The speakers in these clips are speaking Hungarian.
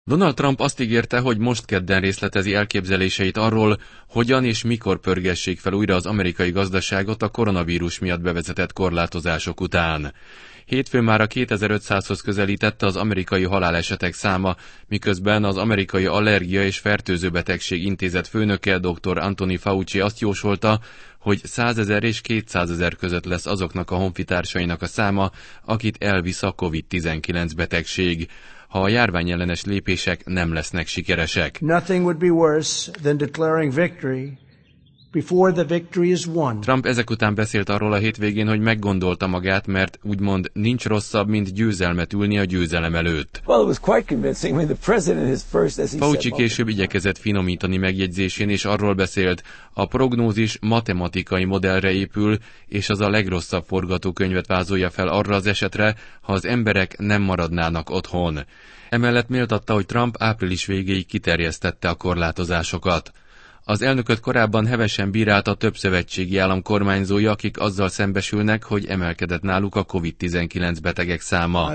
Donald Trump azt ígérte, hogy most kedden részletezi elképzeléseit arról, hogyan és mikor pörgessék fel újra az amerikai gazdaságot a koronavírus miatt bevezetett korlátozások után. Hétfőn már a 2500-hoz közelítette az amerikai halálesetek száma, miközben az Amerikai Allergia és Fertőzőbetegség Intézet főnöke dr. Anthony Fauci azt jósolta, hogy 100 000 és 200 000 között lesz azoknak a honfitársainak a száma, akit elvisz a COVID-19 betegség, ha a járványellenes lépések nem lesznek sikeresek. Nothing would be worse than declaring victory before the victory is won. Trump ezek után beszélt arról a hétvégén, hogy meggondolta magát, mert úgymond nincs rosszabb, mint győzelmet ülni a győzelem előtt. Fauci később igyekezett finomítani megjegyzésén, és arról beszélt, a prognózis matematikai modellre épül, és az a legrosszabb forgatókönyvet vázolja fel arra az esetre, ha az emberek nem maradnának otthon. Emellett méltatta, hogy Trump április végéig kiterjesztette a korlátozásokat. Az elnököt korábban hevesen bírálta több szövetségi állam kormányzója, akik azzal szembesülnek, hogy emelkedett náluk a COVID-19 betegek száma.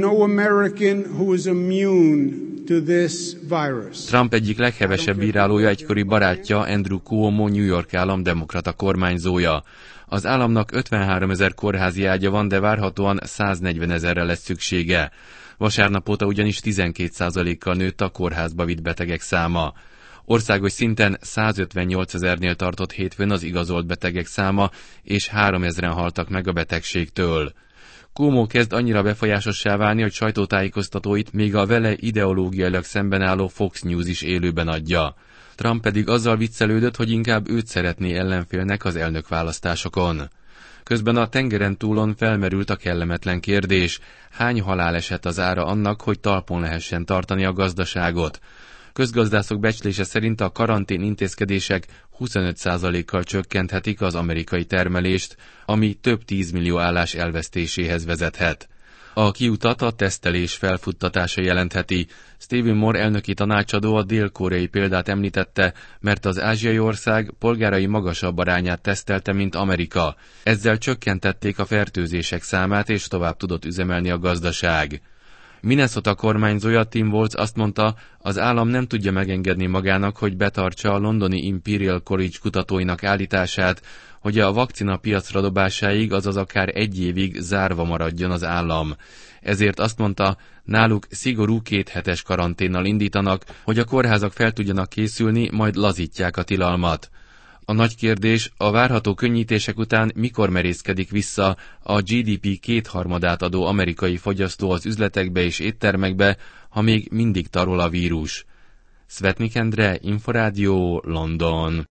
Trump egyik leghevesebb bírálója egykori barátja, Andrew Cuomo, New York állam demokrata kormányzója. Az államnak 53 000 kórházi ágya van, de várhatóan 140 000-re lesz szüksége. Vasárnap óta ugyanis 12%-kal nőtt a kórházba vitt betegek száma. Országos szinten 158 000-nél tartott hétfőn az igazolt betegek száma, és 3000-en haltak meg a betegségtől. Cuomo kezd annyira befolyásossá válni, hogy sajtótájékoztatóit még a vele ideológiailag szemben álló Fox News is élőben adja. Trump pedig azzal viccelődött, hogy inkább őt szeretné ellenfélnek az elnökválasztásokon. Közben a tengeren túlon felmerült a kellemetlen kérdés, hány haláleset az ára annak, hogy talpon lehessen tartani a gazdaságot. Közgazdászok becslése szerint a karantén intézkedések 25%-kal csökkenthetik az amerikai termelést, ami több 10 millió állás elvesztéséhez vezethet. A kiutat a tesztelés felfuttatása jelentheti. Stephen Moore elnöki tanácsadó a dél-koreai példát említette, mert az ázsiai ország polgárai magasabb arányát tesztelte, mint Amerika. Ezzel csökkentették a fertőzések számát, és tovább tudott üzemelni a gazdaság. Minnesota kormányzója Tim Walz azt mondta, az állam nem tudja megengedni magának, hogy betartsa a londoni Imperial College kutatóinak állítását, hogy a vakcina piacra dobásáig, azaz akár 1 évig zárva maradjon az állam. Ezért azt mondta, náluk szigorú 2 hetes karanténnal indítanak, hogy a kórházak fel tudjanak készülni, majd lazítják a tilalmat. A nagy kérdés, a várható könnyítések után mikor merészkedik vissza a GDP 2/3 adó amerikai fogyasztó az üzletekbe és éttermekbe, ha még mindig tarol a vírus. Szvetnik Endre, Inforádió, London.